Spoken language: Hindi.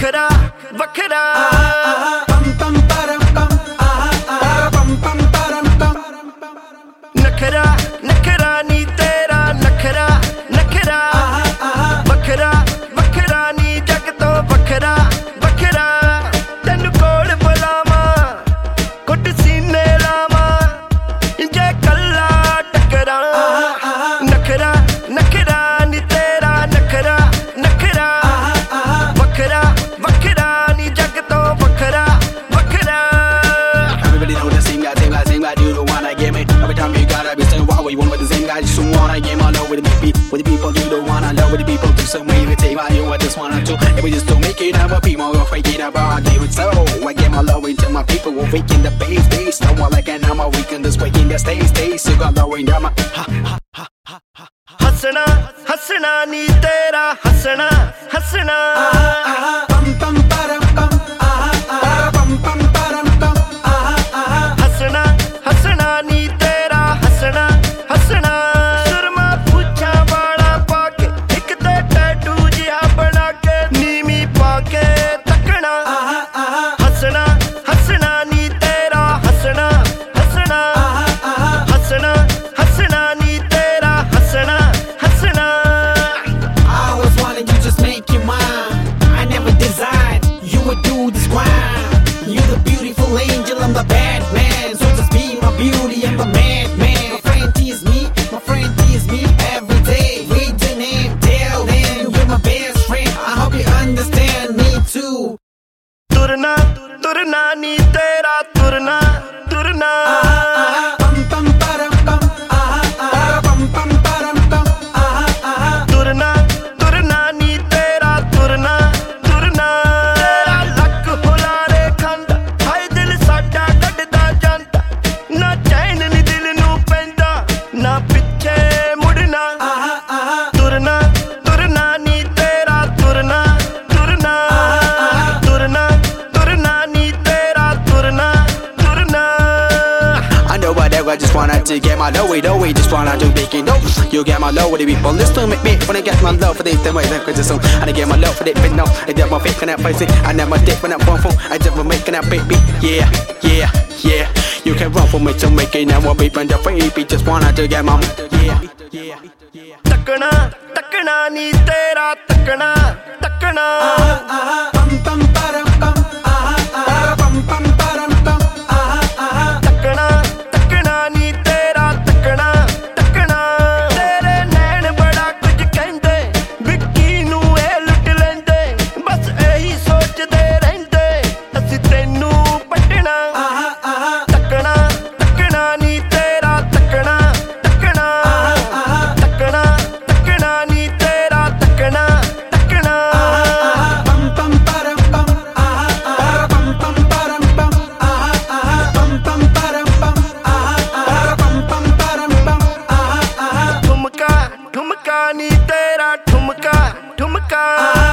वखरा वखरा नखरा नखरा नी तेरा नखरा नखरा वखरा वखरा नी जग तो वखरा वखरा तेन कोल बुलावा कुट सीने लावा जे कल्ला टकरा नखरा नखरा नी तेरा नखरा नखरा वखरा वखरा नी जग तो वखरा वखरा। Everybody know the same guy, you don't wanna get me. Every time you gotta be saying, wow, you want with the same guy, you just don't wanna get my love with the people you don't wanna love with the people do some way to take my you, I just wanna do. If we just don't make it, I'm a people, we'll fake it about it. So I get my love into my people, we're faking the bass. No one like an I'm a weekend, this waking the stay. So got low in my हसना हसना नी तेरा हसना हसना हसना हसना नी तेरा हसना हसना सुरमा पूछा वाला पाके एक ते टैटू जिहा बना के नीमी पाके तकना हसना हसना नी तेरा हसना हसना हसना हसना नी तेरा हसना हसना। I always wanted you just make you mine. I never designed you would do this grind. You're the beautiful angel, I'm the bad man. So just be my beauty, I'm the madman. My friend tease me every day. Read the name, tell them you're my best friend. I hope you understand me too. तुरना तुरना नी तेरा तुरना तुरना तुरना तुरना नी तेरा तुरना तुरना तेरा लक हुलारे खांदा हाय दिल साडा कटदा जांदा ना चैन नी दिल नू पैंदा ना पिछे मुड़ना तुरना तुरना नी तेरा तुरना तुरना तुरना तुरना नी तेरा तुरना तुरना। I know whatever, I just wanna to get my low, just wanna to make it know. You get my love with the people, listen to me when I get my love for this, then wait, cause it's so I get my love for it, but no, I never faking that face, I never take when that phone, I never making that baby, yeah. You can run for me to make it now, I'll be from the baby, just wanna to get my yeah. तकना तकना नी तेरा तकना तकना तकना तकना नी तेरा तकना तकना तेरे नैन बड़ा कुछ कहंदे विक्की नू ए लुट लेंदे बस यही सोचदे रहिंदे असीं तैनू पटना तकना तकना नी तेरा तकना तकना तकना तकना नी तेरा तकना तकना। ठुमका ठुमका नी तेरा ठुमका ठुमका